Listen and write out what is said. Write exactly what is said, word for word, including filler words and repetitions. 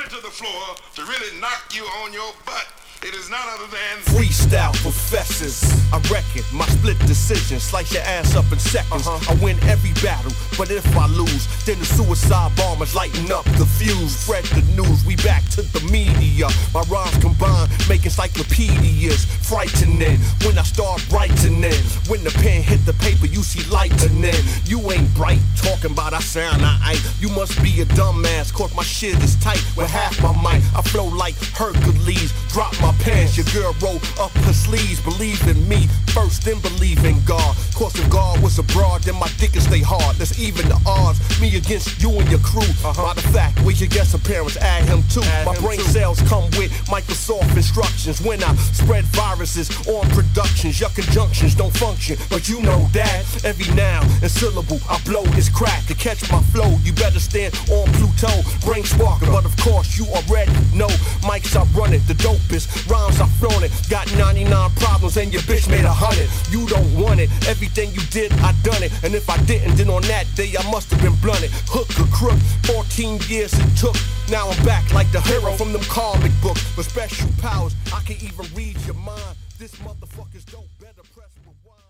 to the floor to really knock you on your butt. It is none other than freestyle professors. I reckon my split decision, slice your ass up in seconds. Uh-huh. I win every battle, but if I lose, then the suicide bombers lighten up the fuse. Spread the news, we back to the media. My rhymes combine, make encyclopedias frightening. When I start writing it, when the pen hit the paper, you see lightning. You ain't bright, talking about I sound I ain't. You must be a dumbass, cause my shit is tight with half my mic. I flow like Hercules, drop my pants, your girl roll up her sleeves. Believe in me first, then believe in God. Cause if God was abroad, then my dick would stay hard. Let's even the odds, me against you and your crew. Uh-huh. Matter of fact, we should guest appearance, add him too. Add my him brain too. Cells come with Microsoft instructions. When I spread viruses on productions, your conjunctions don't function, but you know that every noun and syllable I blow is crack. To catch my flow, you better stand on Pluto. Brain sparking, but of course you already know mics I run it, the dopest rhymes I've flown it. Got ninety-nine problems and your bitch made a hundred. You don't want it, everything you did, I done it. And if I didn't, then on that day I must have been blunted. Hook or crook, fourteen years it took. Now I'm back like the hero from them comic books. With special powers, I can even read your mind. This motherfucker's dope, better press rewind.